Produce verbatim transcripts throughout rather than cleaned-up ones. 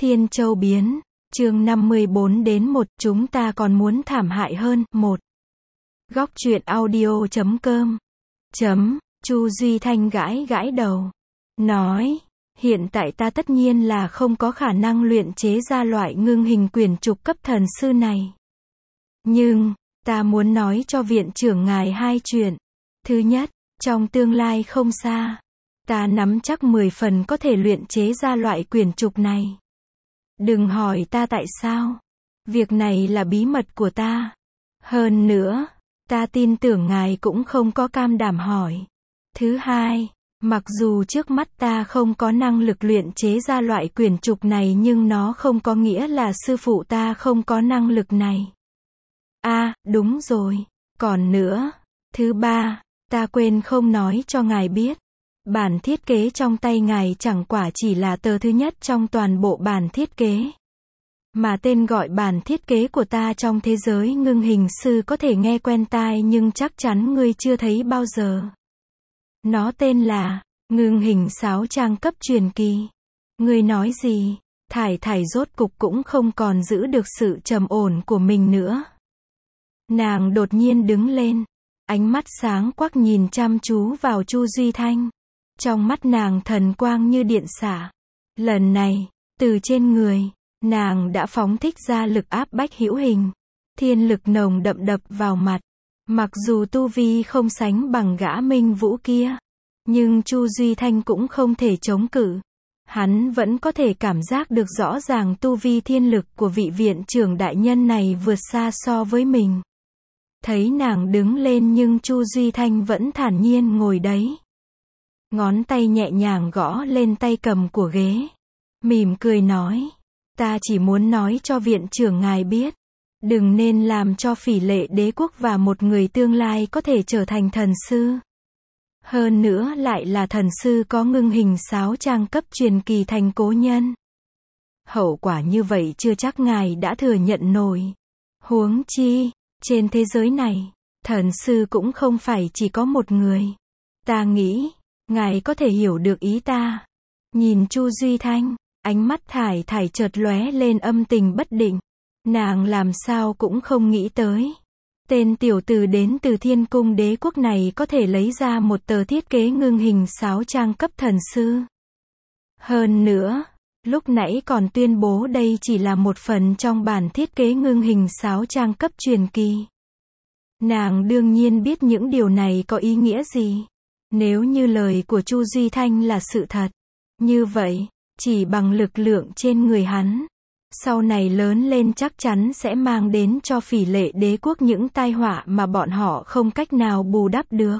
Thiên Châu biến, chương năm mươi bốn đến một, chúng ta còn muốn thảm hại hơn, một. Góc truyện audio chấm com. Chấm, Chu Duy Thanh gãi gãi đầu. Nói, hiện tại ta tất nhiên là không có khả năng luyện chế ra loại ngưng hình quyển trục cấp thần sư này. Nhưng, ta muốn nói cho viện trưởng ngài hai chuyện. Thứ nhất, trong tương lai không xa, ta nắm chắc mười phần có thể luyện chế ra loại quyển trục này. Đừng hỏi ta tại sao. Việc này là bí mật của ta. Hơn nữa, ta tin tưởng ngài cũng không có cam đảm hỏi. Thứ hai, mặc dù trước mắt ta không có năng lực luyện chế ra loại quyển trục này nhưng nó không có nghĩa là sư phụ ta không có năng lực này. À, đúng rồi. Còn nữa, thứ ba, ta quên không nói cho ngài biết. Bản thiết kế trong tay ngài chẳng quả chỉ là tờ thứ nhất trong toàn bộ bản thiết kế. Mà tên gọi bản thiết kế của ta trong thế giới ngưng hình sư có thể nghe quen tai nhưng chắc chắn ngươi chưa thấy bao giờ. Nó tên là ngưng hình sáo trang cấp truyền kỳ. Ngươi nói gì? Thải Thải rốt cục cũng không còn giữ được sự trầm ổn của mình nữa. Nàng đột nhiên đứng lên, ánh mắt sáng quắc nhìn chăm chú vào Chu Duy Thanh. Trong mắt nàng thần quang như điện xả. Lần này, từ trên người, nàng đã phóng thích ra lực áp bách hữu hình. Thiên lực nồng đậm đập vào mặt. Mặc dù tu vi không sánh bằng gã Minh Vũ kia, nhưng Chu Duy Thanh cũng không thể chống cự. Hắn vẫn có thể cảm giác được rõ ràng tu vi thiên lực của vị viện trưởng đại nhân này vượt xa so với mình. Thấy nàng đứng lên nhưng Chu Duy Thanh vẫn thản nhiên ngồi đấy. Ngón tay nhẹ nhàng gõ lên tay cầm của ghế. Mỉm cười nói, ta chỉ muốn nói cho viện trưởng ngài biết. Đừng nên làm cho Phỉ Lệ Đế quốc và một người tương lai có thể trở thành thần sư. Hơn nữa lại là thần sư có ngưng hình sáo trang cấp truyền kỳ thành cố nhân. Hậu quả như vậy chưa chắc ngài đã thừa nhận nổi. Huống chi, trên thế giới này, thần sư cũng không phải chỉ có một người. Ta nghĩ, ngài có thể hiểu được ý ta. Nhìn Chu Duy Thanh, ánh mắt Thải Thải chợt lóe lên âm tình bất định. Nàng làm sao cũng không nghĩ tới. Tên tiểu tử đến từ Thiên Cung Đế quốc này có thể lấy ra một tờ thiết kế ngưng hình sáo trang cấp thần sư. Hơn nữa, lúc nãy còn tuyên bố đây chỉ là một phần trong bản thiết kế ngưng hình sáo trang cấp truyền kỳ. Nàng đương nhiên biết những điều này có ý nghĩa gì. Nếu như lời của Chu Duy Thanh là sự thật, như vậy, chỉ bằng lực lượng trên người hắn, sau này lớn lên chắc chắn sẽ mang đến cho Phỉ Lệ Đế quốc những tai họa mà bọn họ không cách nào bù đắp được.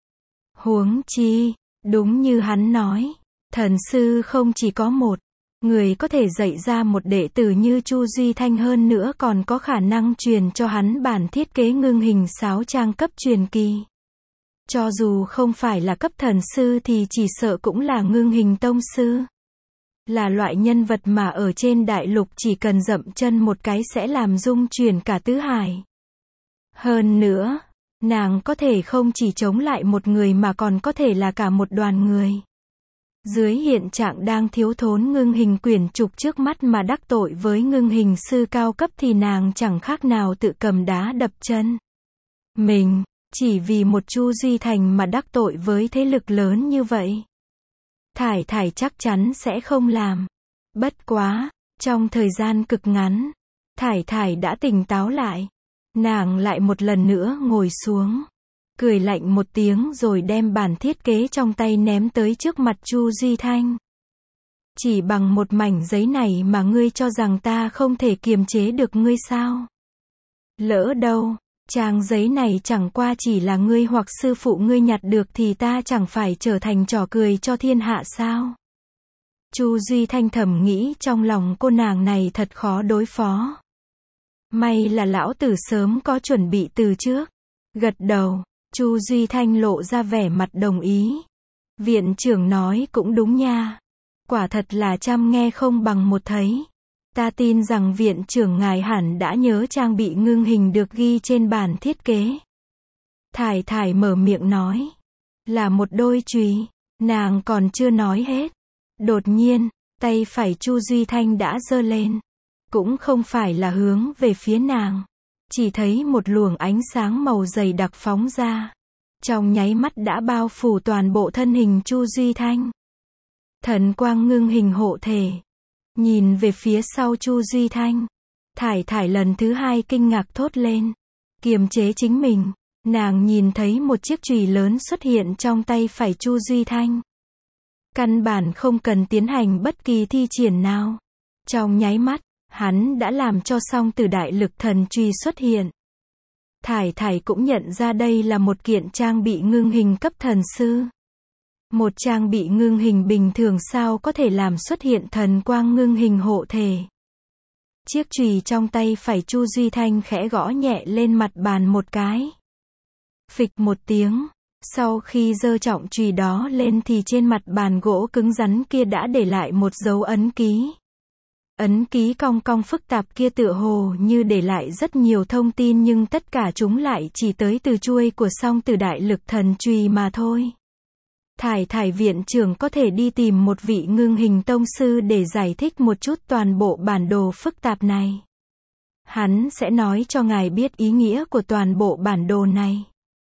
Huống chi, đúng như hắn nói, thần sư không chỉ có một, người có thể dạy ra một đệ tử như Chu Duy Thanh hơn nữa còn có khả năng truyền cho hắn bản thiết kế ngưng hình sáo trang cấp truyền kỳ. Cho dù không phải là cấp thần sư thì chỉ sợ cũng là ngưng hình tông sư. Là loại nhân vật mà ở trên đại lục chỉ cần dậm chân một cái sẽ làm rung chuyển cả tứ hải. Hơn nữa, nàng có thể không chỉ chống lại một người mà còn có thể là cả một đoàn người. Dưới hiện trạng đang thiếu thốn ngưng hình quyển trục trước mắt mà đắc tội với ngưng hình sư cao cấp thì nàng chẳng khác nào tự cầm đá đập chân. Mình, chỉ vì một Chu Duy Thành mà đắc tội với thế lực lớn như vậy. Thải Thải chắc chắn sẽ không làm. Bất quá, trong thời gian cực ngắn, Thải Thải đã tỉnh táo lại. Nàng lại một lần nữa ngồi xuống, cười lạnh một tiếng rồi đem bản thiết kế trong tay ném tới trước mặt Chu Duy Thanh. Chỉ bằng một mảnh giấy này mà ngươi cho rằng ta không thể kiềm chế được ngươi sao? Lỡ đâu, trang giấy này chẳng qua chỉ là ngươi hoặc sư phụ ngươi nhặt được thì ta chẳng phải trở thành trò cười cho thiên hạ sao? Chu Duy Thanh thầm nghĩ trong lòng cô nàng này thật khó đối phó. May là lão tử sớm có chuẩn bị từ trước. Gật đầu, Chu Duy Thanh lộ ra vẻ mặt đồng ý. Viện trưởng nói cũng đúng nha. Quả thật là trăm nghe không bằng một thấy. Ta tin rằng viện trưởng ngài hẳn đã nhớ trang bị ngưng hình được ghi trên bản thiết kế. Thải Thải mở miệng nói. Là một đôi chùy. Nàng còn chưa nói hết. Đột nhiên, Tay phải Chu Duy Thanh đã giơ lên. Cũng không phải là hướng về phía nàng. Chỉ thấy một luồng ánh sáng màu dày đặc phóng ra. Trong nháy mắt đã bao phủ toàn bộ thân hình Chu Duy Thanh. Thần quang ngưng hình hộ thể. Nhìn về phía sau Chu Duy Thanh. Thải Thải lần thứ hai kinh ngạc thốt lên. Kiềm chế chính mình. Nàng nhìn thấy một chiếc chùy lớn xuất hiện trong tay phải Chu Duy Thanh. Căn bản không cần tiến hành bất kỳ thi triển nào. Trong nháy mắt, hắn đã làm cho song tử đại lực thần chùy xuất hiện. Thải Thải cũng nhận ra đây là một kiện trang bị ngưng hình cấp thần sư. Một trang bị ngưng hình bình thường sao có thể làm xuất hiện thần quang ngưng hình hộ thể. Chiếc chùy trong tay phải Chu Duy Thanh khẽ gõ nhẹ lên mặt bàn một cái. Phịch một tiếng. Sau khi giơ trọng chùy đó lên thì trên mặt bàn gỗ cứng rắn kia đã để lại một dấu ấn ký. Ấn ký cong cong phức tạp kia tựa hồ như để lại rất nhiều thông tin nhưng tất cả chúng lại chỉ tới từ chuôi của song tử đại lực thần chùy mà thôi. Thải Thải viện trưởng có thể đi tìm một vị ngưng hình tông sư để giải thích một chút toàn bộ bản đồ phức tạp này. Hắn sẽ nói cho ngài biết ý nghĩa của toàn bộ bản đồ này.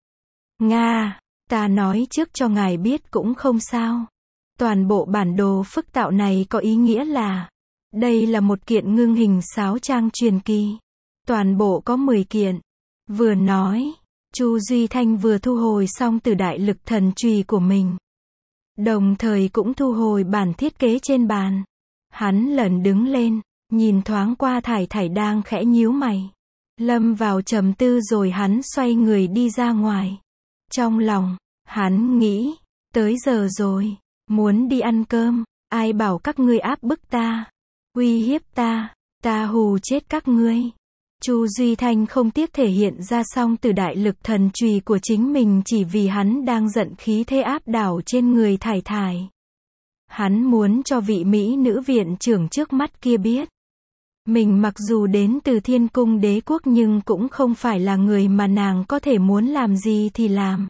Nga, ta nói trước cho ngài biết cũng không sao. Toàn bộ bản đồ phức tạp này có ý nghĩa là, đây là một kiện ngưng hình sáo trang truyền kỳ. Toàn bộ có mười kiện. Vừa nói, Chu Duy Thanh vừa thu hồi xong từ đại lực thần chùy của mình. Đồng thời cũng thu hồi bản thiết kế trên bàn. Hắn lần đứng lên, nhìn thoáng qua Thải Thải đang khẽ nhíu mày. Lâm vào trầm tư rồi hắn xoay người đi ra ngoài. Trong lòng, hắn nghĩ, tới giờ rồi, muốn đi ăn cơm, ai bảo các ngươi áp bức ta, uy hiếp ta, ta hù chết các ngươi. Chu Duy Thanh không tiếc thể hiện ra song từ đại lực thần chùy của chính mình chỉ vì hắn đang giận khí thế áp đảo trên người Thải Thải. Hắn muốn cho vị Mỹ nữ viện trưởng trước mắt kia biết. Mình mặc dù đến từ Thiên Cung Đế Quốc nhưng cũng không phải là người mà nàng có thể muốn làm gì thì làm.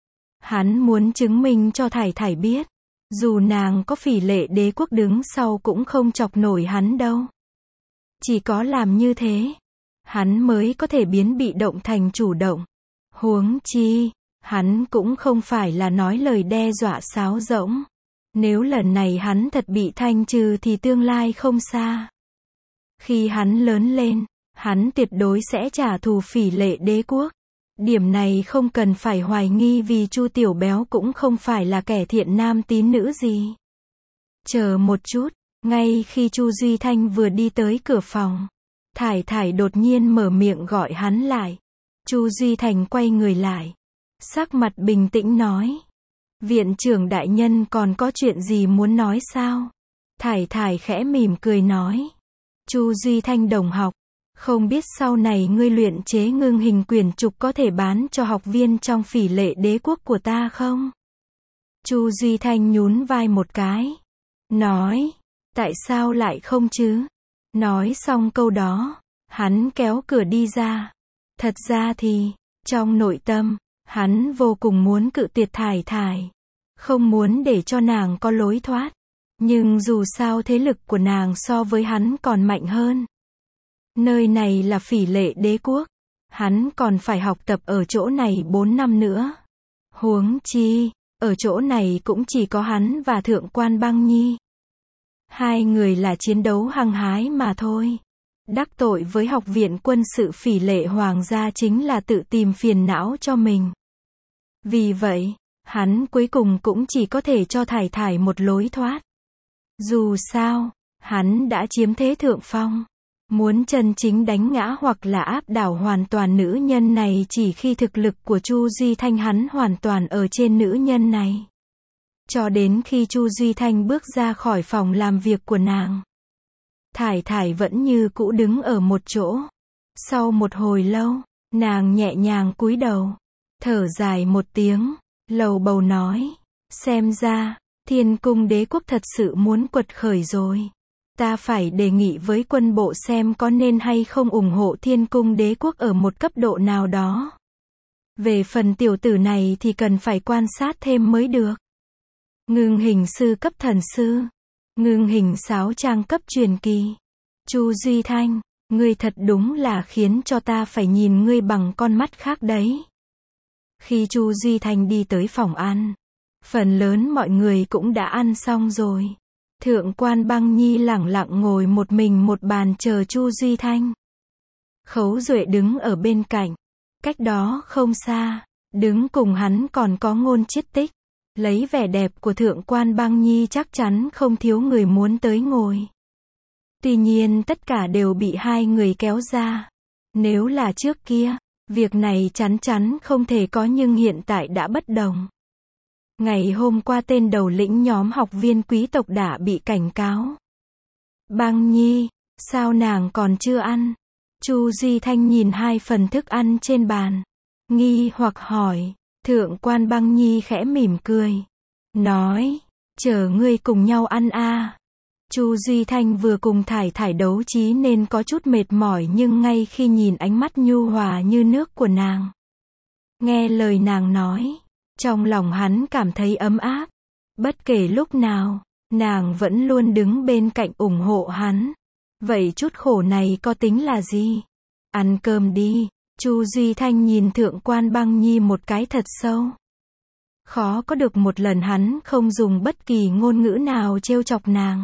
Hắn muốn chứng minh cho Thải Thải biết. Dù nàng có Phỉ Lệ Đế Quốc đứng sau cũng không chọc nổi hắn đâu. Chỉ có làm như thế, hắn mới có thể biến bị động thành chủ động. Huống chi, hắn cũng không phải là nói lời đe dọa sáo rỗng. Nếu lần này hắn thật bị thanh trừ thì tương lai không xa. Khi hắn lớn lên, hắn tuyệt đối sẽ trả thù Phỉ Lệ Đế Quốc. Điểm này không cần phải hoài nghi vì Chu Tiểu Béo cũng không phải là kẻ thiện nam tín nữ gì. Chờ một chút, ngay khi Chu Duy Thanh vừa đi tới cửa phòng, Thải Thải đột nhiên mở miệng gọi hắn lại. Chu Duy Thanh quay người lại, sắc mặt bình tĩnh nói. Viện trưởng đại nhân còn có chuyện gì muốn nói sao? Thải Thải khẽ mỉm cười nói. Chu Duy Thanh đồng học, không biết sau này ngươi luyện chế ngưng hình quyển trục có thể bán cho học viên trong Phỉ Lệ Đế Quốc của ta không? Chu Duy Thanh nhún vai một cái. Nói, tại sao lại không chứ? Nói xong câu đó, hắn kéo cửa đi ra. Thật ra thì, trong nội tâm, hắn vô cùng muốn cự tuyệt Thải Thải. Không muốn để cho nàng có lối thoát. Nhưng dù sao thế lực của nàng so với hắn còn mạnh hơn. Nơi này là Phỉ Lệ Đế Quốc. Hắn còn phải học tập ở chỗ này bốn năm nữa. Huống chi, ở chỗ này cũng chỉ có hắn và Thượng quan Băng Nhi. Hai người là chiến đấu hăng hái mà thôi. Đắc tội với học viện quân sự Phỉ Lệ Hoàng gia chính là tự tìm phiền não cho mình. Vì vậy, hắn cuối cùng cũng chỉ có thể cho Thải Thải một lối thoát. Dù sao, hắn đã chiếm thế thượng phong. Muốn chân chính đánh ngã hoặc là áp đảo hoàn toàn nữ nhân này chỉ khi thực lực của Chu Duy Thanh hắn hoàn toàn ở trên nữ nhân này. Cho đến khi Chu Duy Thanh bước ra khỏi phòng làm việc của nàng, Thải Thải vẫn như cũ đứng ở một chỗ. Sau một hồi lâu, nàng nhẹ nhàng cúi đầu, thở dài một tiếng, lầu bầu nói, xem ra, Thiên Cung Đế Quốc thật sự muốn quật khởi rồi. Ta phải đề nghị với quân bộ xem có nên hay không ủng hộ Thiên Cung Đế Quốc ở một cấp độ nào đó. Về phần tiểu tử này thì cần phải quan sát thêm mới được. Ngưng hình sư cấp thần sư. Ngưng hình sáo trang cấp truyền kỳ. Chu Duy Thanh, ngươi thật đúng là khiến cho ta phải nhìn ngươi bằng con mắt khác đấy. Khi Chu Duy Thanh đi tới phòng ăn, phần lớn mọi người cũng đã ăn xong rồi. Thượng quan Băng Nhi lẳng lặng ngồi một mình một bàn chờ Chu Duy Thanh. Khấu Duệ đứng ở bên cạnh, cách đó không xa, đứng cùng hắn còn có Ngôn Chiết Tích. Lấy vẻ đẹp của Thượng quan Băng Nhi chắc chắn không thiếu người muốn tới ngồi. Tuy nhiên tất cả đều bị hai người kéo ra. Nếu là trước kia, việc này chắn chắn không thể có, nhưng hiện tại đã bất đồng. Ngày hôm qua tên đầu lĩnh nhóm học viên quý tộc đã bị cảnh cáo. Băng Nhi, sao nàng còn chưa ăn? Chu Duy Thanh nhìn hai phần thức ăn trên bàn, nghi hoặc hỏi. Thượng quan Băng Nhi khẽ mỉm cười, nói, chờ ngươi cùng nhau ăn a. À. Chu Duy Thanh vừa cùng Thải Thải đấu trí nên có chút mệt mỏi, nhưng ngay khi nhìn ánh mắt nhu hòa như nước của nàng, nghe lời nàng nói, trong lòng hắn cảm thấy ấm áp. Bất kể lúc nào, nàng vẫn luôn đứng bên cạnh ủng hộ hắn. Vậy chút khổ này có tính là gì? Ăn cơm đi. Chu Duy Thanh nhìn Thượng quan Băng Nhi một cái thật sâu. Khó có được một lần hắn không dùng bất kỳ ngôn ngữ nào trêu chọc nàng.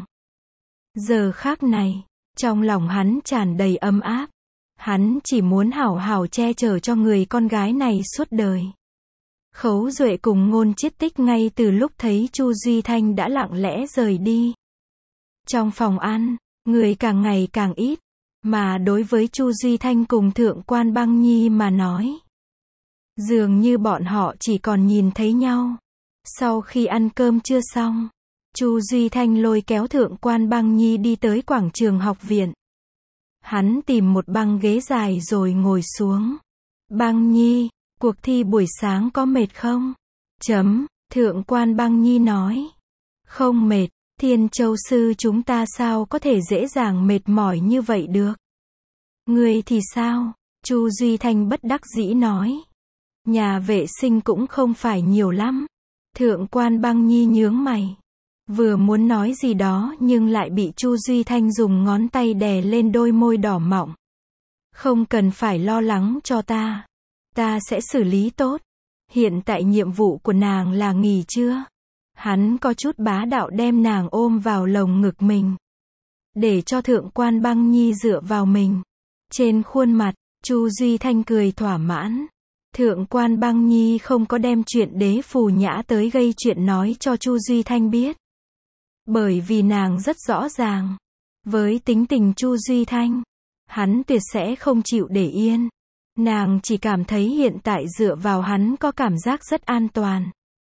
Giờ khác này, trong lòng hắn tràn đầy ấm áp. Hắn chỉ muốn hảo hảo che chở cho người con gái này suốt đời. Khấu Duệ cùng Ngôn Chiết Tích ngay từ lúc thấy Chu Duy Thanh đã lặng lẽ rời đi. Trong phòng ăn, người càng ngày càng ít. Mà đối với Chu Duy Thanh cùng Thượng quan Băng Nhi mà nói, dường như bọn họ chỉ còn nhìn thấy nhau. Sau khi ăn cơm trưa xong, Chu Duy Thanh lôi kéo Thượng quan Băng Nhi đi tới quảng trường học viện. Hắn tìm một băng ghế dài rồi ngồi xuống. Băng Nhi, cuộc thi buổi sáng có mệt không? Chấm, Thượng quan Băng Nhi nói. Không mệt. Thiên Châu sư chúng ta sao có thể dễ dàng mệt mỏi như vậy được? Ngươi thì sao? Chu Duy Thanh bất đắc dĩ nói. Nhà vệ sinh cũng không phải nhiều lắm. Thượng quan Băng Nhi nhướng mày. Vừa muốn nói gì đó nhưng lại bị Chu Duy Thanh dùng ngón tay đè lên đôi môi đỏ mọng. Không cần phải lo lắng cho ta. Ta sẽ xử lý tốt. Hiện tại nhiệm vụ của nàng là nghỉ trưa. Hắn có chút bá đạo đem nàng ôm vào lồng ngực mình, để cho Thượng quan Băng Nhi dựa vào mình. Trên khuôn mặt, Chu Duy Thanh cười thỏa mãn. Thượng quan Băng Nhi không có đem chuyện đế phù nhã tới gây chuyện nói cho Chu Duy Thanh biết. Bởi vì nàng rất rõ ràng, với tính tình Chu Duy Thanh, hắn tuyệt sẽ không chịu để yên. Nàng chỉ cảm thấy hiện tại dựa vào hắn có cảm giác rất an toàn.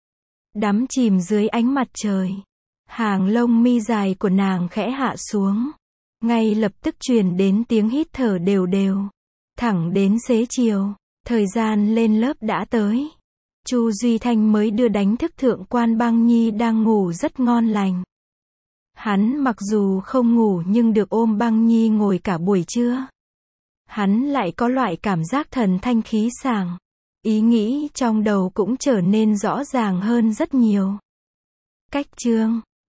Đắm chìm dưới ánh mặt trời, hàng lông mi dài của nàng khẽ hạ xuống. Ngay lập tức truyền đến tiếng hít thở đều đều. Thẳng đến xế chiều, thời gian lên lớp đã tới. Chu Duy Thanh mới đưa đánh thức Thượng quan Băng Nhi đang ngủ rất ngon lành. Hắn mặc dù không ngủ nhưng được ôm Băng Nhi ngồi cả buổi trưa. Hắn lại có loại cảm giác thần thanh khí sảng. Ý nghĩ trong đầu cũng trở nên rõ ràng hơn rất nhiều. Cách chương